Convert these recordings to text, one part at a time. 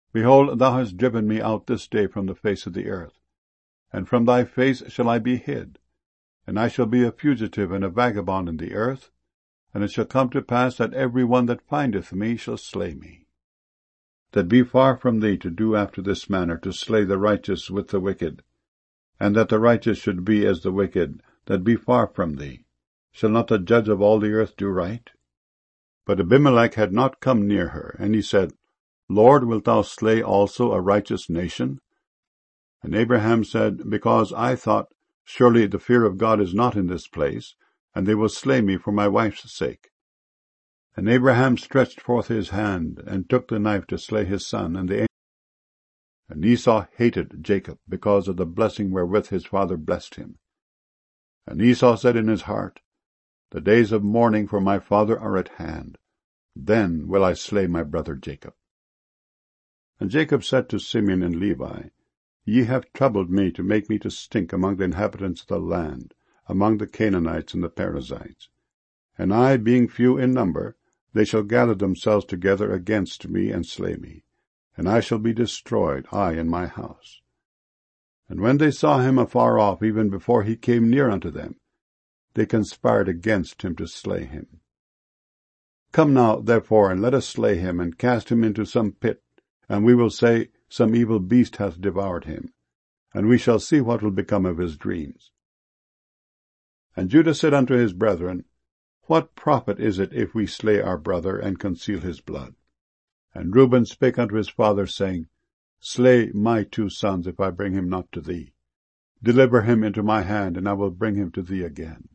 Behold, thou hast driven me out this day from the face of the earth, and from thy face shall I be hid, and I shall be a fugitive and a vagabond in the earth, and it shall come to pass that every one that findeth me shall slay me. That be far from thee to do after this manner, to slay the righteous with the wicked, and that the righteous should be as the wicked, that be far from thee. Shall not the judge of all the earth do right? But Abimelech had not come near her, and he said, Lord, wilt thou slay also a righteous nation? And Abraham said, Because I thought, surely the fear of God is not in this place, and they will slay me for my wife's sake. And Abraham stretched forth his hand, and took the knife to slay his son. And Esau hated Jacob, because of the blessing wherewith his father blessed him. And Esau said in his heart, The days of mourning for my father are at hand. Then will I slay my brother Jacob. And Jacob said to Simeon and Levi, Ye have troubled me to make me to stink among the inhabitants of the land, among the Canaanites and the Perizzites. And I, being few in number, they shall gather themselves together against me and slay me, and I shall be destroyed, I and my house. And when they saw him afar off, even before he came near unto them, they conspired against him to slay him. Come now, therefore, and let us slay him, and cast him into some pit, and we will say, Some evil beast hath devoured him, and we shall see what will become of his dreams. And Judah said unto his brethren, What profit is it if we slay our brother, and conceal his blood? And Reuben spake unto his father, saying, Slay my 2 sons, if I bring him not to thee. Deliver him into my hand, and I will bring him to thee again.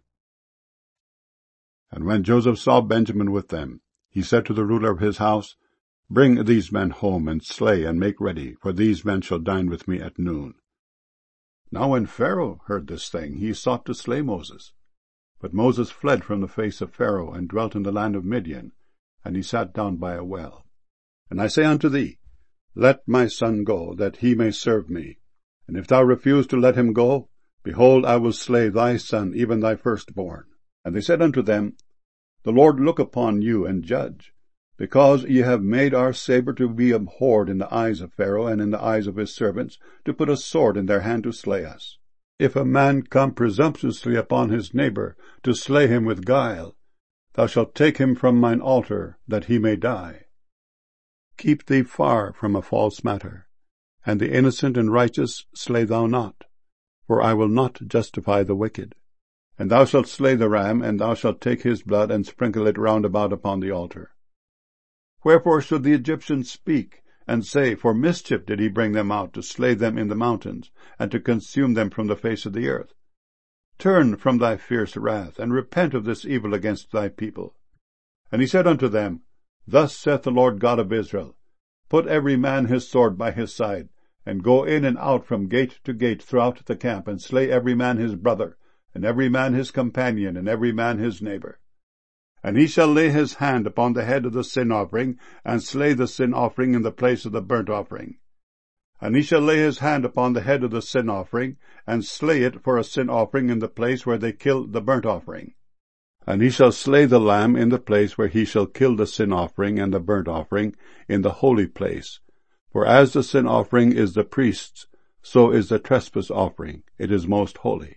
And when Joseph saw Benjamin with them, he said to the ruler of his house, Bring these men home, and slay, and make ready, for these men shall dine with me at noon. Now when Pharaoh heard this thing, he sought to slay Moses. But Moses fled from the face of Pharaoh, and dwelt in the land of Midian, and he sat down by a well. And I say unto thee, Let my son go, that he may serve me. And if thou refuse to let him go, behold, I will slay thy son, even thy firstborn. And they said unto them, The Lord look upon you, and judge, because ye have made our saber to be abhorred in the eyes of Pharaoh, and in the eyes of his servants, to put a sword in their hand to slay us. If a man come presumptuously upon his neighbor, to slay him with guile, thou shalt take him from mine altar, that he may die. Keep thee far from a false matter, and the innocent and righteous slay thou not, for I will not justify the wicked. And thou shalt slay the ram, and thou shalt take his blood, and sprinkle it round about upon the altar. Wherefore should the Egyptians speak, and say, For mischief did he bring them out, to slay them in the mountains, and to consume them from the face of the earth? Turn from thy fierce wrath, and repent of this evil against thy people. And he said unto them, Thus saith the Lord God of Israel, Put every man his sword by his side, and go in and out from gate to gate throughout the camp, and slay every man his brother, and every man his companion, and every man his neighbor. And he shall lay his hand upon the head of the sin offering, and slay the sin offering in the place of the burnt offering. And he shall lay his hand upon the head of the sin offering, and slay it for a sin offering in the place where they kill the burnt offering. And he shall slay the lamb in the place where he shall kill the sin offering and the burnt offering, in the holy place. For as the sin offering is the priest's, so is the trespass offering, it is most holy.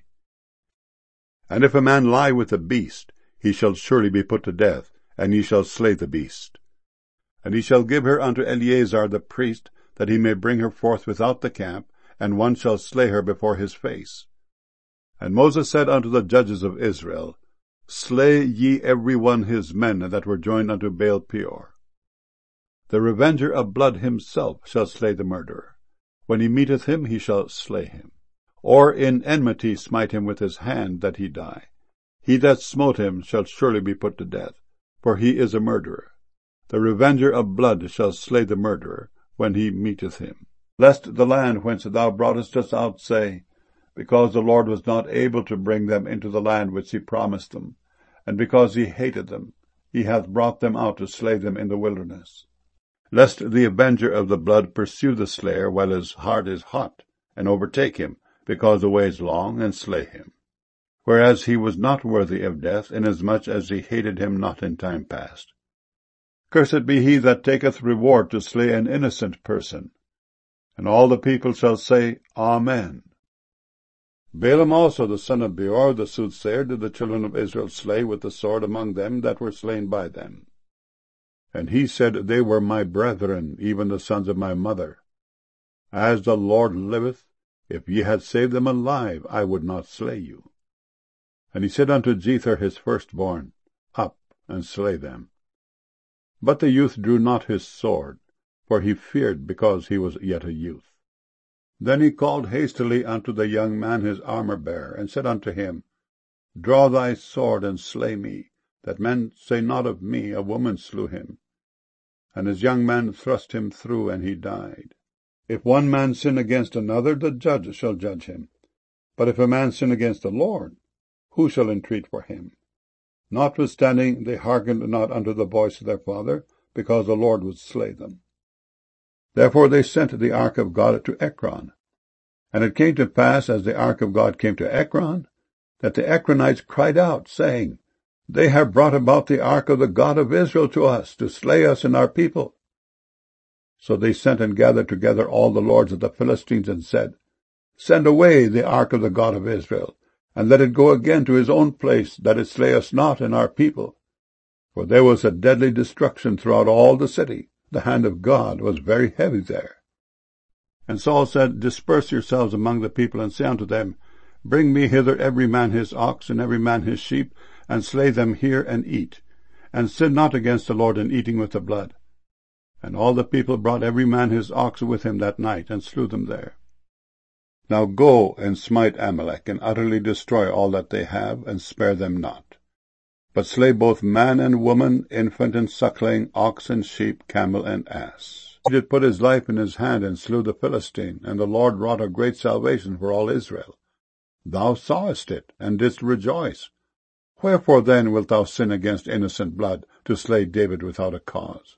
And if a man lie with a beast, he shall surely be put to death, and ye shall slay the beast. And he shall give her unto Eleazar the priest, that he may bring her forth without the camp, and one shall slay her before his face. And Moses said unto the judges of Israel, Slay ye every one his men that were joined unto Baal Peor. The revenger of blood himself shall slay the murderer. When he meeteth him, he shall slay him. Or in enmity smite him with his hand, that he die. He that smote him shall surely be put to death, for he is a murderer. The revenger of blood shall slay the murderer, when he meeteth him. Lest the land whence thou broughtest us out say, Because the Lord was not able to bring them into the land which he promised them, and because he hated them, he hath brought them out to slay them in the wilderness. Lest the avenger of the blood pursue the slayer while his heart is hot, and overtake him, because the way is long, and slay him. Whereas he was not worthy of death, inasmuch as he hated him not in time past. Cursed be he that taketh reward to slay an innocent person. And all the people shall say, Amen. Balaam also the son of Beor the soothsayer did the children of Israel slay with the sword among them that were slain by them. And he said, They were my brethren, even the sons of my mother. As the Lord liveth, if ye had saved them alive, I would not slay you. And he said unto Jether his firstborn, Up, and slay them. But the youth drew not his sword, for he feared because he was yet a youth. Then he called hastily unto the young man his armor-bearer, and said unto him, Draw thy sword, and slay me, that men say not of me, A woman slew him. And his young man thrust him through, and he died. If one man sin against another, the judge shall judge him. But if a man sin against the Lord, who shall entreat for him? Notwithstanding, they hearkened not unto the voice of their father, because the Lord would slay them. Therefore they sent the ark of God to Ekron. And it came to pass, as the ark of God came to Ekron, that the Ekronites cried out, saying, They have brought about the ark of the God of Israel to us, to slay us and our people. So they sent and gathered together all the lords of the Philistines, and said, Send away the ark of the God of Israel, and let it go again to his own place, that it slay us not and our people. For there was a deadly destruction throughout all the city. The hand of God was very heavy there. And Saul said, Disperse yourselves among the people, and say unto them, Bring me hither every man his ox, and every man his sheep, and slay them here, and eat. And sin not against the Lord in eating with the blood. And all the people brought every man his ox with him that night, and slew them there. Now go and smite Amalek, and utterly destroy all that they have, and spare them not. But slay both man and woman, infant and suckling, ox and sheep, camel and ass. He did put his life in his hand, and slew the Philistine, and the Lord wrought a great salvation for all Israel. Thou sawest it, and didst rejoice. Wherefore then wilt thou sin against innocent blood, to slay David without a cause?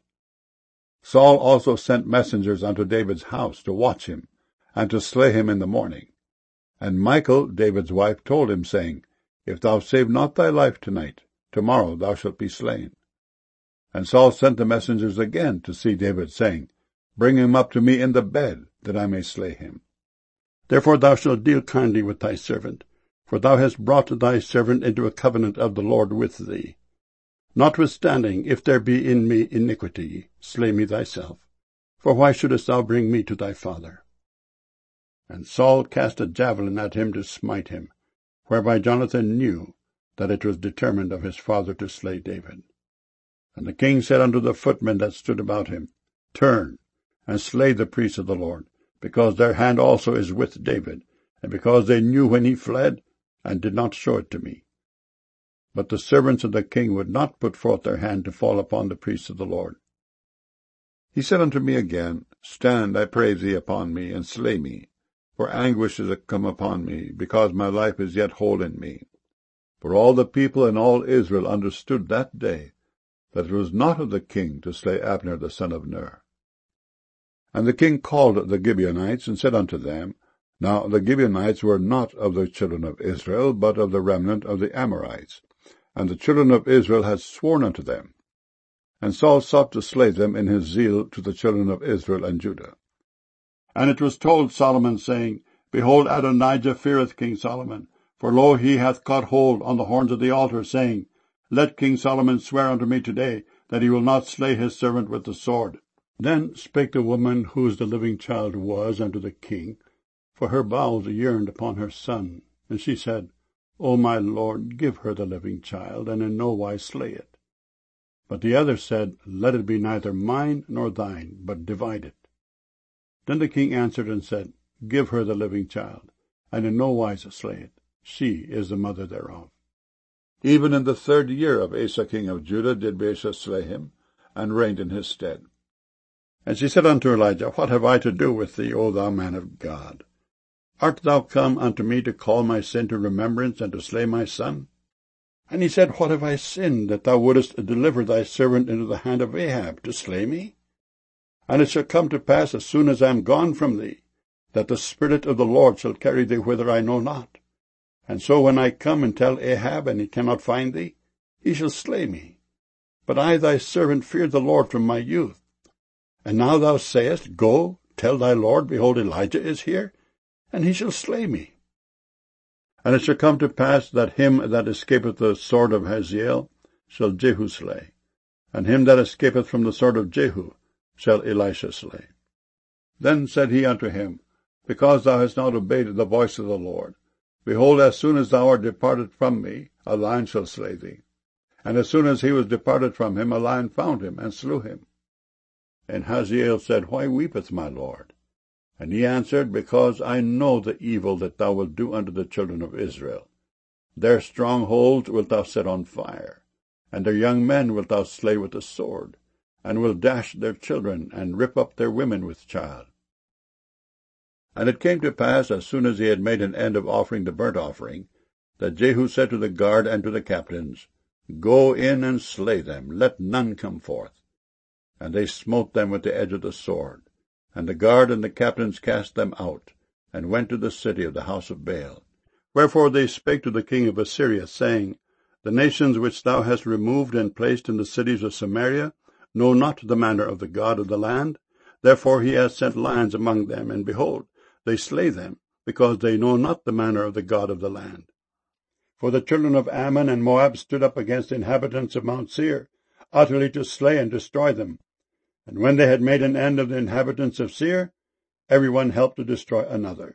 Saul also sent messengers unto David's house, to watch him, and to slay him in the morning. And Michal, David's wife, told him, saying, If thou save not thy life tonight, tomorrow thou shalt be slain. And Saul sent the messengers again to see David, saying, Bring him up to me in the bed, that I may slay him. Therefore thou shalt deal kindly with thy servant, for thou hast brought thy servant into a covenant of the Lord with thee. Notwithstanding, if there be in me iniquity, slay me thyself. For why shouldest thou bring me to thy father? And Saul cast a javelin at him to smite him, whereby Jonathan knew that it was determined of his father to slay David. And the king said unto the footmen that stood about him, Turn, and slay the priests of the Lord, because their hand also is with David, and because they knew when he fled, and did not show it to me. But the servants of the king would not put forth their hand to fall upon the priests of the Lord. He said unto me again, Stand, I pray thee, upon me, and slay me, for anguish is come upon me, because my life is yet whole in me. For all the people and all Israel understood that day that it was not of the king to slay Abner the son of Ner. And the king called the Gibeonites, and said unto them, Now the Gibeonites were not of the children of Israel, but of the remnant of the Amorites, and the children of Israel had sworn unto them. And Saul sought to slay them in his zeal to the children of Israel and Judah. And it was told Solomon, saying, Behold, Adonijah feareth King Solomon, for lo, he hath caught hold on the horns of the altar, saying, Let King Solomon swear unto me today, that he will not slay his servant with the sword. Then spake the woman whose the living child was unto the king, for her bowels yearned upon her son. And she said, O my lord, give her the living child, and in no wise slay it. But the other said, Let it be neither mine nor thine, but divide it. Then the king answered and said, Give her the living child, and in no wise slay it. She is the mother thereof. Even in the 3rd year of Asa king of Judah did Baasha slay him, and reigned in his stead. And she said unto Elijah, What have I to do with thee, O thou man of God? Art thou come unto me to call my sin to remembrance, and to slay my son? And he said, What have I sinned, that thou wouldest deliver thy servant into the hand of Ahab, to slay me? And it shall come to pass, as soon as I am gone from thee, that the Spirit of the Lord shall carry thee whither I know not. And so when I come and tell Ahab, and he cannot find thee, he shall slay me. but I thy servant feared the Lord from my youth. And now thou sayest, Go, tell thy Lord, behold, Elijah is here, and he shall slay me. And it shall come to pass that him that escapeth the sword of Hazael shall Jehu slay, and him that escapeth from the sword of Jehu shall Elisha slay. Then said he unto him, Because thou hast not obeyed the voice of the Lord, behold, as soon as thou art departed from me, a lion shall slay thee. And as soon as he was departed from him, a lion found him, and slew him. And Hazael said, Why weepeth my Lord? And he answered, Because I know the evil that thou wilt do unto the children of Israel. Their strongholds wilt thou set on fire, and their young men wilt thou slay with the sword, and wilt dash their children, and rip up their women with child. And it came to pass, as soon as he had made an end of offering the burnt offering, that Jehu said to the guard and to the captains, Go in and slay them, let none come forth. And they smote them with the edge of the sword. And the guard and the captains cast them out, and went to the city of the house of Baal. Wherefore they spake to the king of Assyria, saying, The nations which thou hast removed and placed in the cities of Samaria know not the manner of the God of the land. Therefore he hath sent lions among them, and behold, they slay them, because they know not the manner of the God of the land. For the children of Ammon and Moab stood up against the inhabitants of Mount Seir, utterly to slay and destroy them. And when they had made an end of the inhabitants of Seir, every one helped to destroy another.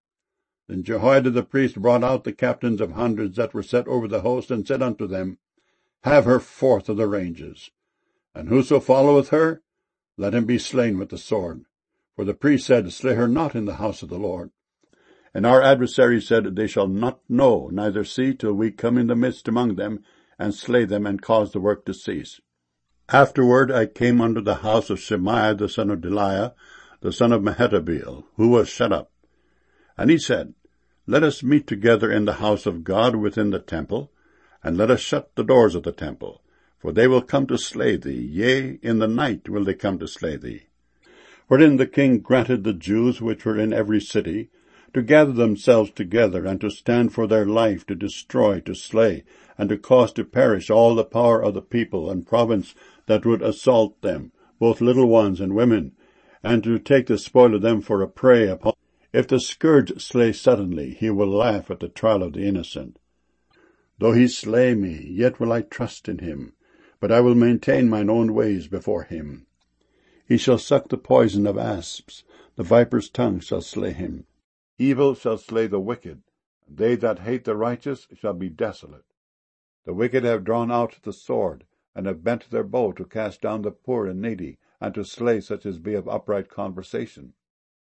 Then Jehoiada the priest brought out the captains of hundreds that were set over the host, and said unto them, Have her forth of the ranges, and whoso followeth her, let him be slain with the sword. For the priest said, Slay her not in the house of the Lord. And our adversaries said, They shall not know, neither see, till we come in the midst among them, and slay them, and cause the work to cease. Afterward I came unto the house of Shemaiah the son of Delaiah, the son of Mehetabeel, who was shut up. And he said, Let us meet together in the house of God within the temple, and let us shut the doors of the temple, for they will come to slay thee, yea, in the night will they come to slay thee. Wherein the king granted the Jews which were in every city to gather themselves together, and to stand for their life, to destroy, to slay, and to cause to perish all the power of the people and province that would assault them, both little ones and women, and to take the spoil of them for a prey upon. If the scourge slay suddenly, he will laugh at the trial of the innocent. Though he slay me, yet will I trust in him, but I will maintain mine own ways before him. He shall suck the poison of asps, the viper's tongue shall slay him. Evil shall slay the wicked, and they that hate the righteous shall be desolate. The wicked have drawn out the sword, and have bent their bow to cast down the poor and needy, and to slay such as be of upright conversation.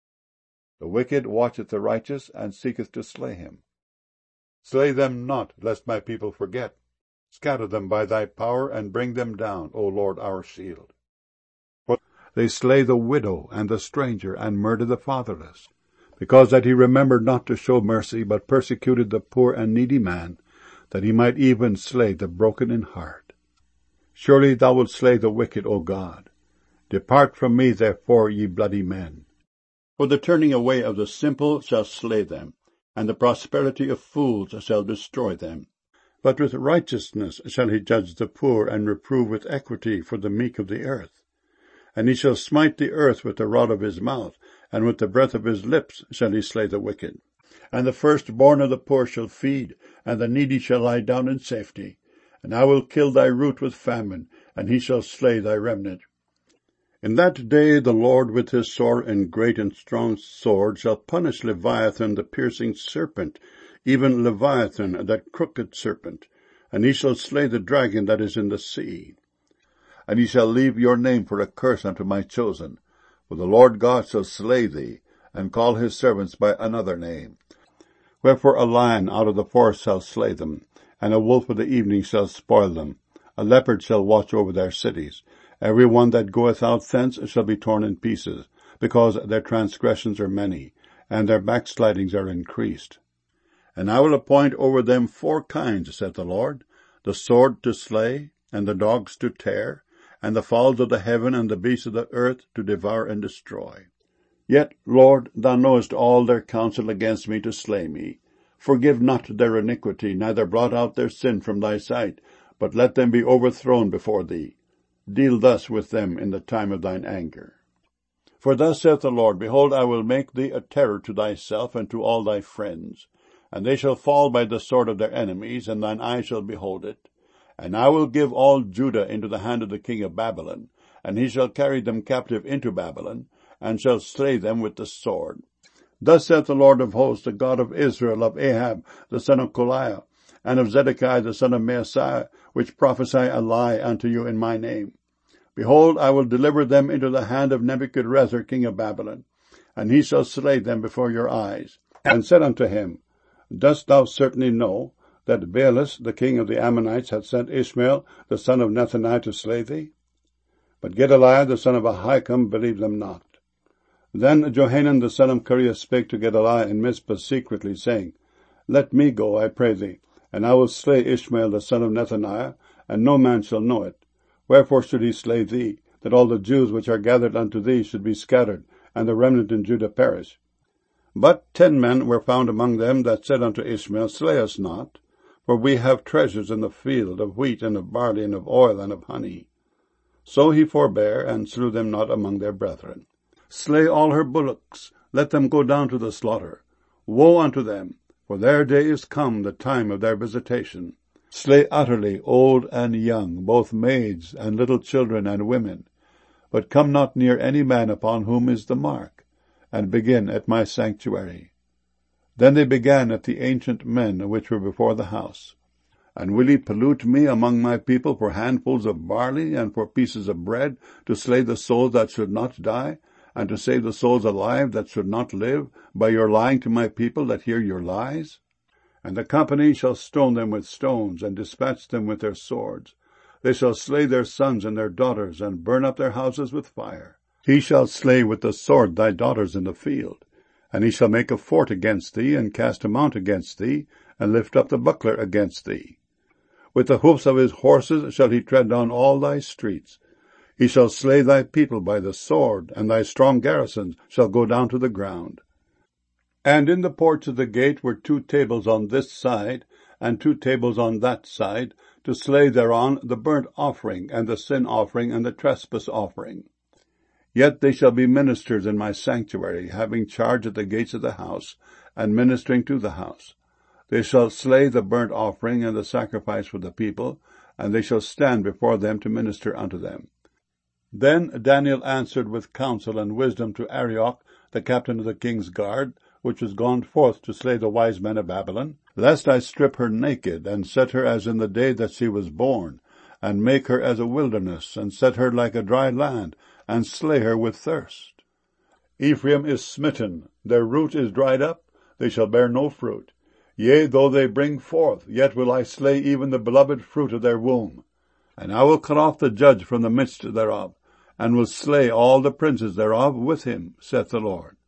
The wicked watcheth the righteous, and seeketh to slay him. Slay them not, lest my people forget. Scatter them by thy power, and bring them down, O Lord our shield. For they slay the widow and the stranger, and murder the fatherless, because that he remembered not to show mercy, but persecuted the poor and needy man, that he might even slay the broken in heart. Surely thou wilt slay the wicked, O God. Depart from me, therefore, ye bloody men. For the turning away of the simple shall slay them, and the prosperity of fools shall destroy them. But with righteousness shall he judge the poor, and reprove with equity for the meek of the earth. And he shall smite the earth with the rod of his mouth, and with the breath of his lips shall he slay the wicked. And the firstborn of the poor shall feed, and the needy shall lie down in safety. And I will kill thy root with famine, and he shall slay thy remnant. In that day the Lord with his sore and great and strong sword shall punish Leviathan the piercing serpent, even Leviathan that crooked serpent, and he shall slay the dragon that is in the sea. And he shall leave your name for a curse unto my chosen, for the Lord God shall slay thee, and call his servants by another name. Wherefore a lion out of the forest shall slay them, and a wolf of the evening shall spoil them. A leopard shall watch over their cities. Every one that goeth out thence shall be torn in pieces, because their transgressions are many, and their backslidings are increased. And I will appoint over them 4 kinds, saith the Lord, the sword to slay, and the dogs to tear, and the fowls of the heaven and the beasts of the earth to devour and destroy. Yet, Lord, thou knowest all their counsel against me to slay me. Forgive not their iniquity, neither blot out their sin from thy sight, but let them be overthrown before thee. deal thus with them in the time of thine anger. For thus saith the Lord, Behold, I will make thee a terror to thyself and to all thy friends, and they shall fall by the sword of their enemies, and thine eye shall behold it. And I will give all Judah into the hand of the king of Babylon, and he shall carry them captive into Babylon, and shall slay them with the sword. Thus saith the Lord of hosts, the God of Israel, of Ahab the son of Koliah, and of Zedekiah the son of Maaseiah, which prophesy a lie unto you in my name. Behold, I will deliver them into the hand of Nebuchadrezzar king of Babylon, and he shall slay them before your eyes. And said unto him, Dost thou certainly know that Baalis the king of the Ammonites hath sent Ishmael the son of Nethaniah to slay thee? But Gedaliah the son of Ahikam believed them not. Then Johanan the son of Kareah spake to Gedaliah in Mizpah secretly, saying, Let me go, I pray thee, and I will slay Ishmael the son of Nethaniah, and no man shall know it. Wherefore should he slay thee, that all the Jews which are gathered unto thee should be scattered, and the remnant in Judah perish? But 10 men were found among them that said unto Ishmael, Slay us not, for we have treasures in the field of wheat and of barley and of oil and of honey. So he forbare, and slew them not among their brethren. Slay all her bullocks, let them go down to the slaughter. Woe unto them, for their day is come, the time of their visitation. Slay utterly old and young, both maids and little children and women. But come not near any man upon whom is the mark, and begin at my sanctuary. Then they began at the ancient men which were before the house. And will ye pollute me among my people for handfuls of barley and for pieces of bread, to slay the souls that should not die, and to save the souls alive that should not live, by your lying to my people that hear your lies? And the company shall stone them with stones, and dispatch them with their swords. They shall slay their sons and their daughters, and burn up their houses with fire. He shall slay with the sword thy daughters in the field. And he shall make a fort against thee, and cast a mount against thee, and lift up the buckler against thee. With the hoofs of his horses shall he tread down all thy streets. He shall slay thy people by the sword, and thy strong garrisons shall go down to the ground. And in the porch of the gate were 2 tables on this side, and 2 tables on that side, to slay thereon the burnt offering, and the sin offering, and the trespass offering. Yet they shall be ministers in my sanctuary, having charge at the gates of the house, and ministering to the house. They shall slay the burnt offering and the sacrifice for the people, and they shall stand before them to minister unto them. Then Daniel answered with counsel and wisdom to Arioch, the captain of the king's guard, which was gone forth to slay the wise men of Babylon, lest I strip her naked, and set her as in the day that she was born, and make her as a wilderness, and set her like a dry land, and slay her with thirst. Ephraim is smitten, their root is dried up, they shall bear no fruit. Yea, though they bring forth, yet will I slay even the beloved fruit of their womb. And I will cut off the judge from the midst thereof, and will slay all the princes thereof with him, saith the Lord.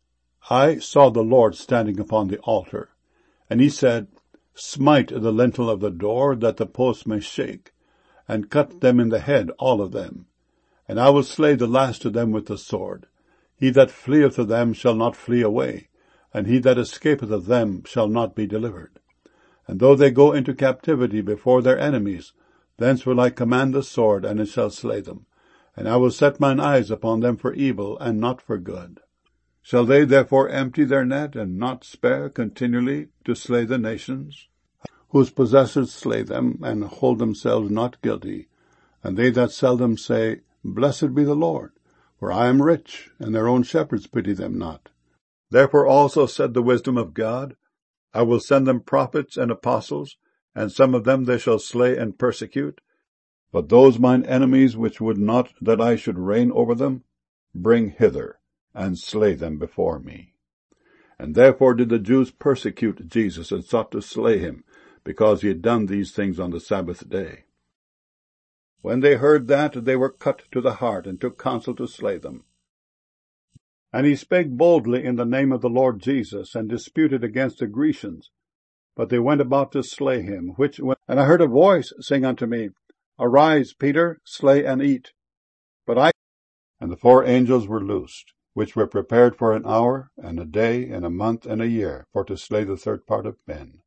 I saw the Lord standing upon the altar, and he said, Smite the lintel of the door, that the posts may shake, and cut them in the head, all of them. And I will slay the last of them with the sword. He that fleeth of them shall not flee away, and he that escapeth of them shall not be delivered. And though they go into captivity before their enemies, thence will I command the sword, and it shall slay them. And I will set mine eyes upon them for evil, and not for good. Shall they therefore empty their net, and not spare continually to slay the nations, whose possessors slay them, and hold themselves not guilty? And they that sell them say, Blessed be the Lord, for I am rich, and their own shepherds pity them not. Therefore also said the wisdom of God, I will send them prophets and apostles, and some of them they shall slay and persecute. But those mine enemies which would not that I should reign over them, bring hither, and slay them before me. And therefore did the Jews persecute Jesus, and sought to slay him, because he had done these things on the Sabbath day. When they heard that, they were cut to the heart, and took counsel to slay them. And he spake boldly in the name of the Lord Jesus, and disputed against the Grecians. But they went about to slay him. And I heard a voice saying unto me, Arise, Peter, slay and eat. And the 4 angels were loosed, which were prepared for an hour, and a day, and a month, and a year, for to slay the third part of men.